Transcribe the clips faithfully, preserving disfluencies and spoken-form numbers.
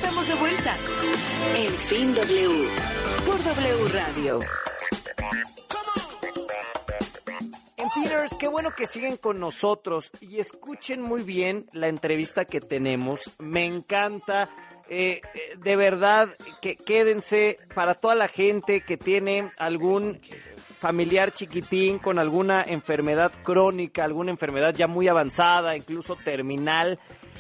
estamos de vuelta. El Fin W por W Radio. Enfiners, qué bueno que siguen con nosotros y escuchen muy bien la entrevista que tenemos. Me encanta. Eh, de verdad, que quédense para toda la gente que tiene algún familiar chiquitín con alguna enfermedad crónica, alguna enfermedad ya muy avanzada, incluso terminal.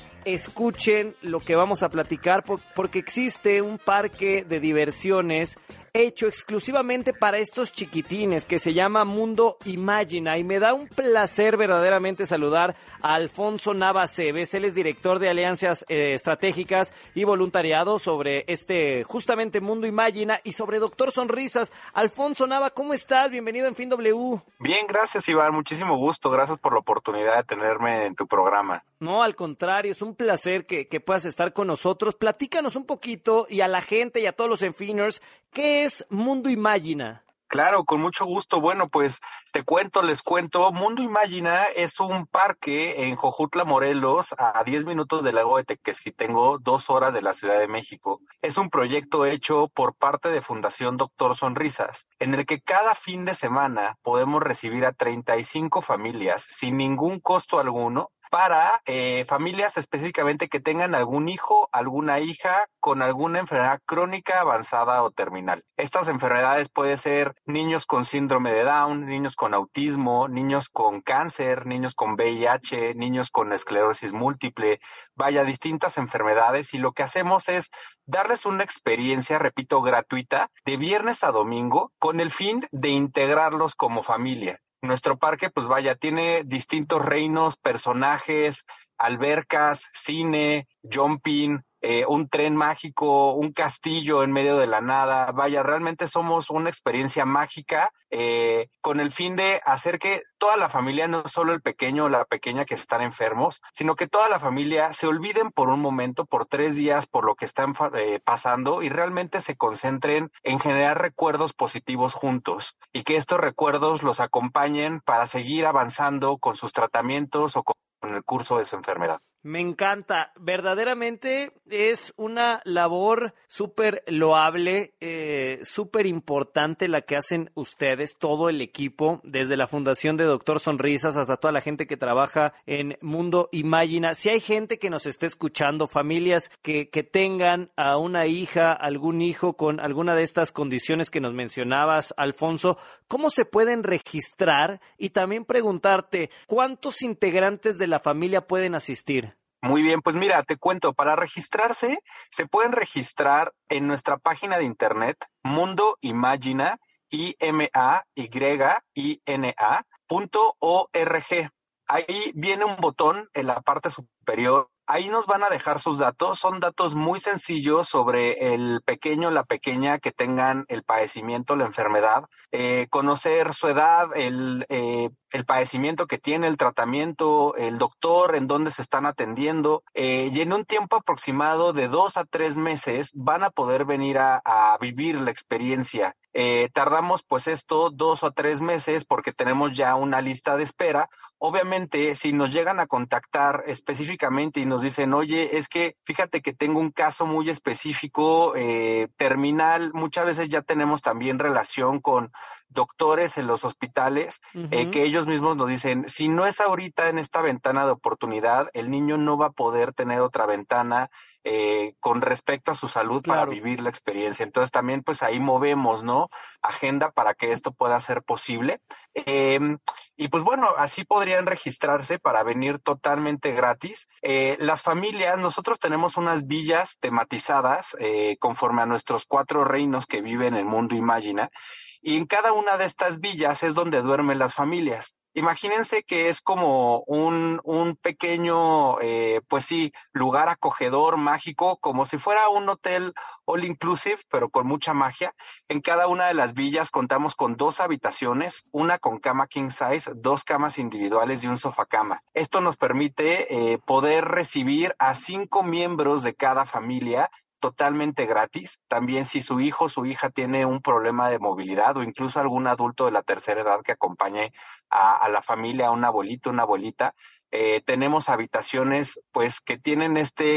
Escuchen lo que vamos a platicar porque existe un parque de diversiones hecho exclusivamente para estos chiquitines que se llama Mundo Imagina, y me da un placer verdaderamente saludar a Alfonso Nava Cebes. Él es director de Alianzas eh, Estratégicas y Voluntariado sobre este justamente Mundo Imagina y sobre Doctor Sonrisas. Alfonso Nava, ¿cómo estás? Bienvenido en Fin W. Bien, gracias Iván, muchísimo gusto, gracias por la oportunidad de tenerme en tu programa. No, al contrario, es un placer que, que puedas estar con nosotros. Platícanos un poquito y a la gente y a todos los Enfiners, ¿qué es Mundo Imagina? Claro, con mucho gusto. Bueno, pues te cuento, les cuento. Mundo Imagina es un parque en Jojutla, Morelos, a diez minutos del lago de Tequesquitengo, dos horas de la Ciudad de México. Es un proyecto hecho por parte de Fundación Doctor Sonrisas, en el que cada fin de semana podemos recibir a treinta y cinco familias sin ningún costo alguno, para eh, familias específicamente que tengan algún hijo, alguna hija con alguna enfermedad crónica avanzada o terminal. Estas enfermedades pueden ser niños con síndrome de Down, niños con autismo, niños con cáncer, niños con V I H, niños con esclerosis múltiple, vaya, distintas enfermedades, y lo que hacemos es darles una experiencia, repito, gratuita, de viernes a domingo, con el fin de integrarlos como familia. Nuestro parque, pues vaya, tiene distintos reinos, personajes, albercas, cine, jumping, eh, un tren mágico, un castillo en medio de la nada. Vaya, realmente somos una experiencia mágica eh, con el fin de hacer que toda la familia, no solo el pequeño o la pequeña que están enfermos, sino que toda la familia se olviden por un momento, por tres días, por lo que están eh, pasando, y realmente se concentren en generar recuerdos positivos juntos, y que estos recuerdos los acompañen para seguir avanzando con sus tratamientos o con el curso de su enfermedad. Me encanta, verdaderamente es una labor súper loable, eh, súper importante la que hacen ustedes, todo el equipo, desde la Fundación de Doctor Sonrisas hasta toda la gente que trabaja en Mundo Imagina. Si hay gente que nos esté escuchando, familias que, que tengan a una hija, algún hijo con alguna de estas condiciones que nos mencionabas, Alfonso, ¿cómo se pueden registrar? Y también preguntarte, ¿cuántos integrantes de la familia pueden asistir? Muy bien, pues mira, te cuento, para registrarse, se pueden registrar en nuestra página de internet, Mundo Imagina, I M A Y I N A, punto O R G. Ahí viene un botón en la parte superior. Ahí nos van a dejar sus datos. Son datos muy sencillos sobre el pequeño o la pequeña que tengan el padecimiento, la enfermedad, eh, conocer su edad, el, eh, el padecimiento que tiene, el tratamiento, el doctor, en dónde se están atendiendo, eh, y en un tiempo aproximado de dos a tres meses van a poder venir a, a vivir la experiencia. Eh, tardamos pues esto dos o tres meses porque tenemos ya una lista de espera. Obviamente, si nos llegan a contactar específicamente y nos dicen, oye, es que fíjate que tengo un caso muy específico, eh, terminal, muchas veces ya tenemos también relación con doctores en los hospitales, uh-huh. eh, que ellos mismos nos dicen, si no es ahorita en esta ventana de oportunidad, el niño no va a poder tener otra ventana eh, con respecto a su salud, claro, para vivir la experiencia. Entonces también pues ahí movemos, ¿no? Agenda para que esto pueda ser posible. Eh, y pues bueno, así podrían registrarse para venir totalmente gratis. Eh, las familias, nosotros tenemos unas villas tematizadas eh, conforme a nuestros cuatro reinos que viven en el Mundo Imagina, y en cada una de estas villas es donde duermen las familias. Imagínense que es como un, un pequeño, eh, pues sí, lugar acogedor, mágico, como si fuera un hotel all inclusive, pero con mucha magia. En cada una de las villas contamos con dos habitaciones, una con cama king size, dos camas individuales y un sofacama. Esto nos permite eh, poder recibir a cinco miembros de cada familia totalmente gratis. También si su hijo o su hija tiene un problema de movilidad o incluso algún adulto de la tercera edad que acompañe a, a la familia, a un abuelito, una abuelita, eh, tenemos habitaciones pues que tienen este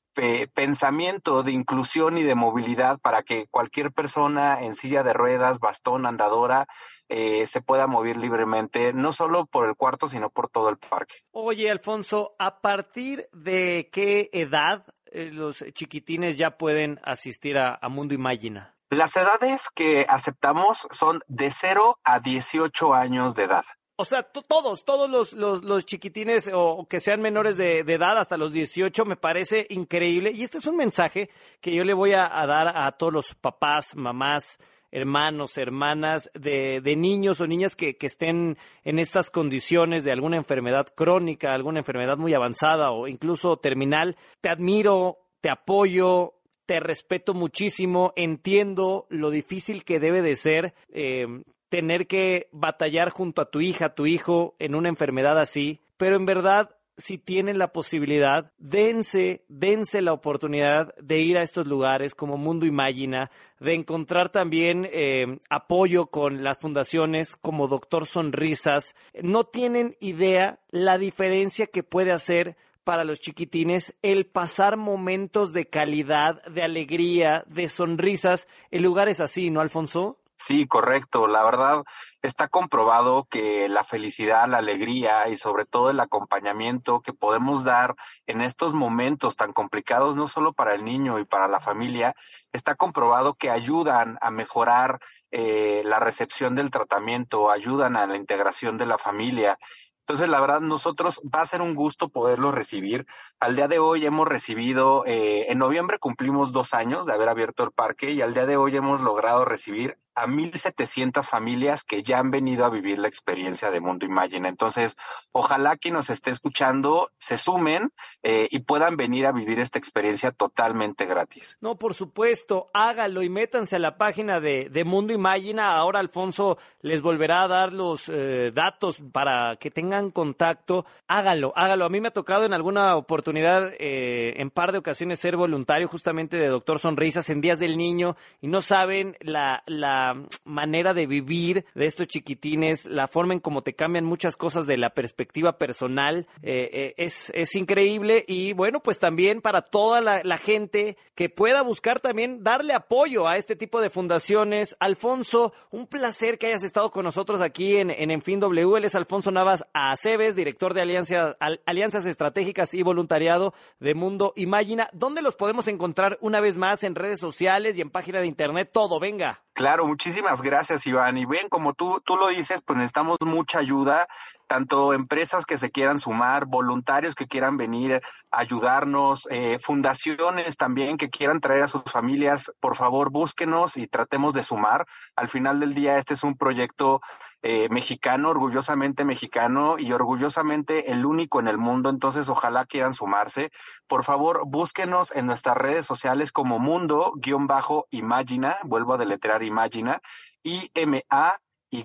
pe- pensamiento de inclusión y de movilidad para que cualquier persona en silla de ruedas, bastón, andadora, eh, se pueda mover libremente, no solo por el cuarto, sino por todo el parque. Oye, Alfonso, ¿a partir de qué edad eh, los chiquitines ya pueden asistir a, a Mundo Imagina? Las edades que aceptamos son de cero a dieciocho años de edad. O sea, t- todos, todos los, los, los chiquitines o, o que sean menores de, de edad hasta los dieciocho, me parece increíble. Y este es un mensaje que yo le voy a, a dar a todos los papás, mamás, hermanos, hermanas de, de niños o niñas que, que estén en estas condiciones de alguna enfermedad crónica, alguna enfermedad muy avanzada o incluso terminal. Te admiro, te apoyo, te respeto muchísimo, entiendo lo difícil que debe de ser eh, tener que batallar junto a tu hija, tu hijo en una enfermedad así, pero en verdad, si tienen la posibilidad, dense, dense la oportunidad de ir a estos lugares como Mundo Imagina, de encontrar también eh, apoyo con las fundaciones como Doctor Sonrisas. No tienen idea la diferencia que puede hacer para los chiquitines el pasar momentos de calidad, de alegría, de sonrisas en lugares así, ¿no, Alfonso? Sí, correcto. La verdad, está comprobado que la felicidad, la alegría y sobre todo el acompañamiento que podemos dar en estos momentos tan complicados, no solo para el niño y para la familia, está comprobado que ayudan a mejorar eh, la recepción del tratamiento, ayudan a la integración de la familia. Entonces, la verdad, nosotros va a ser un gusto poderlo recibir. Al día de hoy hemos recibido, eh, en noviembre cumplimos dos años de haber abierto el parque y al día de hoy hemos logrado recibir a mil setecientas familias que ya han venido a vivir la experiencia de Mundo Imagina. Entonces, ojalá quien nos esté escuchando se sumen eh, y puedan venir a vivir esta experiencia totalmente gratis. No, por supuesto, hágalo y métanse a la página de, de Mundo Imagina. Ahora Alfonso les volverá a dar los eh, datos para que tengan contacto. Hágalo, hágalo. A mí me ha tocado en alguna oportunidad, eh, en par de ocasiones, ser voluntario justamente de Doctor Sonrisas en Días del Niño y no saben la, la manera de vivir de estos chiquitines, la forma en cómo te cambian muchas cosas de la perspectiva personal, eh, eh, es, es increíble. Y bueno, pues también para toda la, la gente que pueda buscar también darle apoyo a este tipo de fundaciones. Alfonso, un placer que hayas estado con nosotros aquí en, en En Fin W. Él es Alfonso Navas Aceves, director de Alianza, Al, Alianzas Estratégicas y Voluntariado de Mundo Imagina. ¿Dónde los podemos encontrar una vez más? En redes sociales y en página de internet, todo, venga. Claro, muchísimas gracias, Iván. Y ven, como tú, tú lo dices, pues necesitamos mucha ayuda, tanto empresas que se quieran sumar, voluntarios que quieran venir a ayudarnos, eh, fundaciones también que quieran traer a sus familias. Por favor, búsquenos y tratemos de sumar. Al final del día, este es un proyecto eh, mexicano, orgullosamente mexicano y orgullosamente el único en el mundo. Entonces, ojalá quieran sumarse. Por favor, búsquenos en nuestras redes sociales como Mundo-Imagina, vuelvo a deletrear Imagina, I M A Y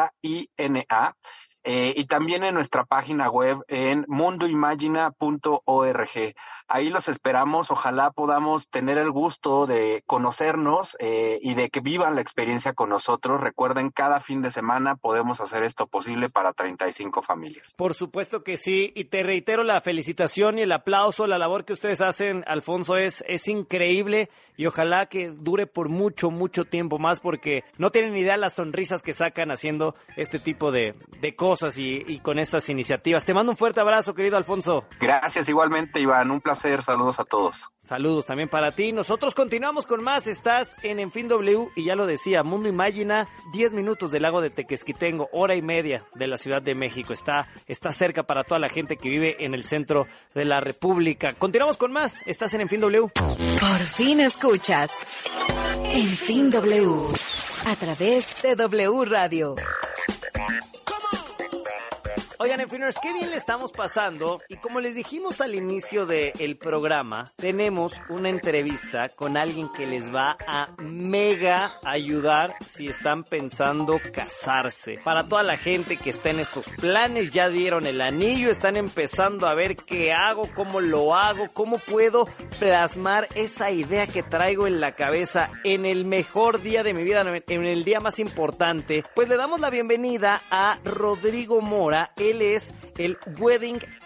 I N A, eh, y también en nuestra página web en mundo imagina punto org. Ahí los esperamos, ojalá podamos tener el gusto de conocernos eh, y de que vivan la experiencia con nosotros. Recuerden, cada fin de semana podemos hacer esto posible para treinta y cinco familias. Por supuesto que sí, y te reitero la felicitación y el aplauso, la labor que ustedes hacen, Alfonso, es, es increíble y ojalá que dure por mucho, mucho tiempo más porque no tienen idea las sonrisas que sacan haciendo este tipo de, de cosas y, y con estas iniciativas. Te mando un fuerte abrazo, querido Alfonso. Gracias, igualmente, Iván, un placer. Saludos a todos. Saludos también para ti. Nosotros continuamos con más. Estás en En Fin W y ya lo decía, Mundo Imagina, diez minutos del lago de Tequesquitengo, hora y media de la Ciudad de México. Está, está cerca para toda la gente que vive en el centro de la República. Continuamos con más. Estás en En Fin W. Por fin escuchas En Fin W a través de W Radio. Oigan, Enfiners, qué bien le estamos pasando. Y como les dijimos al inicio del programa, tenemos una entrevista con alguien que les va a mega ayudar si están pensando casarse. Para toda la gente que está en estos planes, ya dieron el anillo, están empezando a ver qué hago, cómo lo hago, cómo puedo plasmar esa idea que traigo en la cabeza en el mejor día de mi vida, en el día más importante. Pues le damos la bienvenida a Rodrigo Mora. Él es el Wedding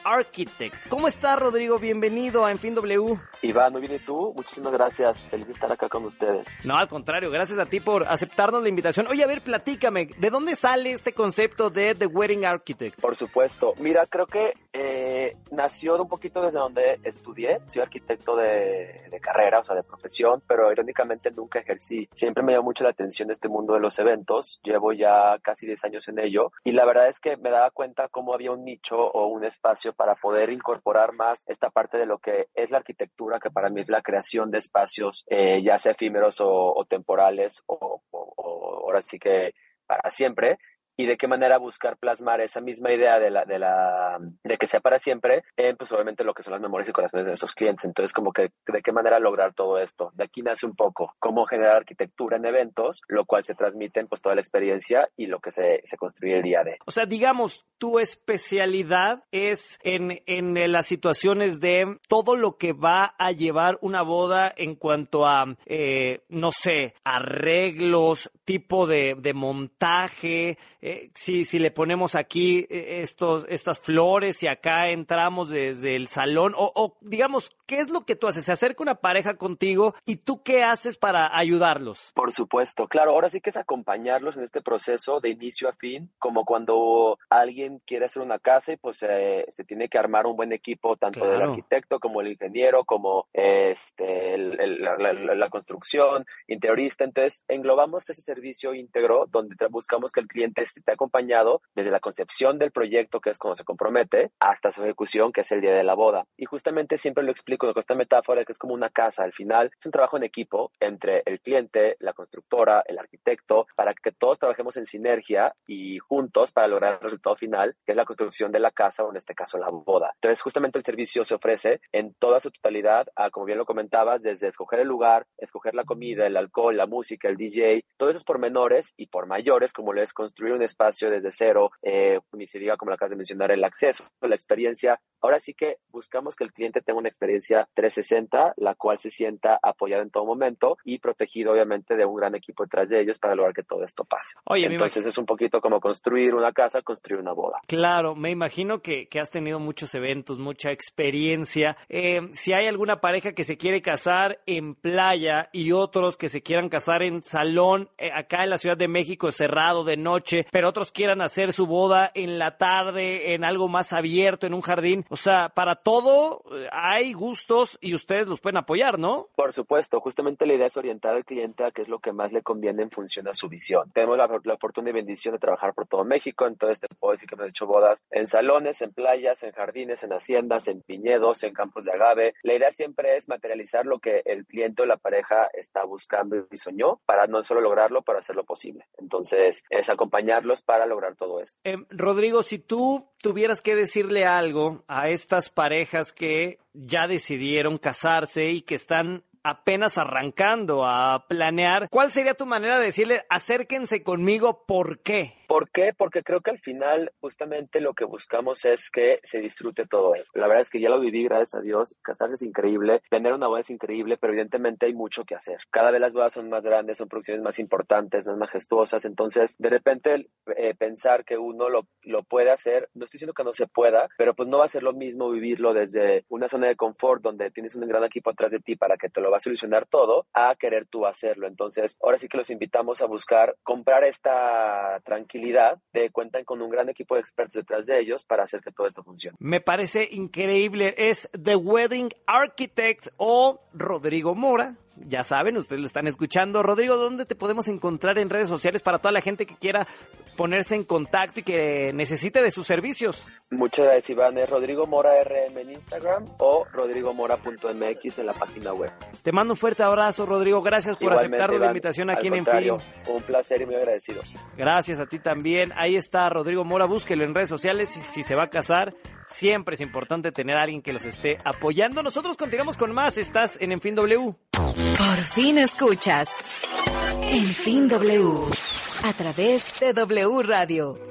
Architect. ¿Cómo estás, Rodrigo? Bienvenido a En Fin W. Iván, muy bien, ¿y tú? Muchísimas gracias. Feliz de estar acá con ustedes. No, al contrario, gracias a ti por aceptarnos la invitación. Oye, a ver, platícame, ¿de dónde sale este concepto de The Wedding Architect? Por supuesto. Mira, creo que eh, nació de un poquito desde donde estudié. Soy arquitecto de, de carrera, o sea, de profesión, pero irónicamente nunca ejercí. Siempre me llamó mucho la atención este mundo de los eventos. Llevo ya casi diez años en ello y la verdad es que me daba cuenta cómo había un nicho o un espacio para poder incorporar más esta parte de lo que es la arquitectura, que para mí es la creación de espacios, eh, ya sea efímeros o, o temporales o, o, o ahora sí que para siempre. Y de qué manera buscar plasmar esa misma idea de la de la de que sea para siempre en, pues obviamente lo que son las memorias y corazones de nuestros clientes. Entonces, como que de qué manera lograr todo esto. De aquí nace un poco cómo generar arquitectura en eventos, lo cual se transmite en pues toda la experiencia y lo que se, se construye el día de. O sea, digamos, tu especialidad es en, en las situaciones de todo lo que va a llevar una boda en cuanto a, eh, no sé, arreglos, tipo de, de montaje. Eh, si, si le ponemos aquí eh, estos, estas flores y acá entramos desde el salón, o, o digamos, ¿qué es lo que tú haces? Se acerca una pareja contigo y ¿tú qué haces para ayudarlos? Por supuesto, claro, ahora sí que es acompañarlos en este proceso de inicio a fin, como cuando alguien quiere hacer una casa y pues eh, se tiene que armar un buen equipo, tanto Claro. del arquitecto como el ingeniero, como este, el, el, la, la, la construcción, interiorista. Entonces, englobamos ese servicio íntegro donde buscamos que el cliente esté acompañado desde la concepción del proyecto, que es cuando se compromete, hasta su ejecución, que es el día de la boda. Y justamente siempre lo explico con esta metáfora que es como una casa. Al final es un trabajo en equipo entre el cliente, la constructora, el arquitecto, para que todos trabajemos en sinergia y juntos para lograr el resultado final, que es la construcción de la casa o en este caso la boda. Entonces justamente el servicio se ofrece en toda su totalidad, a, como bien lo comentabas, desde escoger el lugar, escoger la comida, el alcohol, la música, el D J, todos esos por menores y por mayores, como lo es construir un espacio desde cero, eh, ni se diga, como lo acabas de mencionar, el acceso, la experiencia. Ahora sí que buscamos que el cliente tenga una experiencia trescientos sesenta, la cual se sienta apoyado en todo momento y protegido obviamente de un gran equipo detrás de ellos para lograr que todo esto pase. Oye, entonces imag- es un poquito como construir una casa, construir una boda. Claro, me imagino que, que has tenido muchos eventos, mucha experiencia. Eh, si hay alguna pareja que se quiere casar en playa y otros que se quieran casar en salón, eh, acá en la Ciudad de México cerrado de noche, pero otros quieran hacer su boda en la tarde, en algo más abierto, en un jardín. O sea, para todo eh, hay gustos y ustedes los pueden apoyar, ¿no? Por supuesto, justamente la idea es orientar al cliente a qué es lo que más le conviene en función a su visión. Tenemos la, la fortuna y bendición de trabajar por todo México, entonces te puedo decir que hemos hecho bodas en salones, en playas, en jardines, en haciendas, en viñedos, en campos de agave. La idea siempre es materializar lo que el cliente o la pareja está buscando y soñó para no solo lograrlo, para hacerlo posible. Entonces, es acompañarlos para lograr todo esto. Eh, Rodrigo, si tú tuvieras que decirle algo a estas parejas que ya decidieron casarse y que están apenas arrancando a planear, ¿cuál sería tu manera de decirle acérquense conmigo? ¿Por qué? ¿Por qué? Porque creo que al final justamente lo que buscamos es que se disfrute todo esto. La verdad es que ya lo viví, gracias a Dios. Casarse es increíble, tener una boda es increíble, pero evidentemente hay mucho que hacer. Cada vez las bodas son más grandes, son producciones más importantes, más majestuosas. Entonces, de repente, eh, pensar que uno lo, lo puede hacer, no estoy diciendo que no se pueda, pero pues no va a ser lo mismo vivirlo desde una zona de confort donde tienes un gran equipo atrás de ti para que te lo va a solucionar todo, a querer tú hacerlo. Entonces, ahora sí que los invitamos a buscar comprar esta tranquilidad de cuentan con un gran equipo de expertos detrás de ellos para hacer que todo esto funcione. Me parece increíble. Es The Wedding Architect o Rodrigo Mora. Ya saben, ustedes lo están escuchando. Rodrigo, ¿dónde te podemos encontrar en redes sociales para toda la gente que quiera ponerse en contacto y que necesite de sus servicios? Muchas gracias, Iván. Es Rodrigo Mora R M en Instagram o rodrigo mora punto m x en la página web. Te mando un fuerte abrazo, Rodrigo. Gracias por Igualmente, aceptar la Iván, invitación aquí al en En contrario, Fin. un placer y muy agradecido. Gracias a ti también. Ahí está Rodrigo Mora. Búsquelo en redes sociales. Si, si se va a casar, siempre es importante tener a alguien que los esté apoyando. Nosotros continuamos con más. Estás en En Fin W. Por fin escuchas En Fin W a través de W Radio.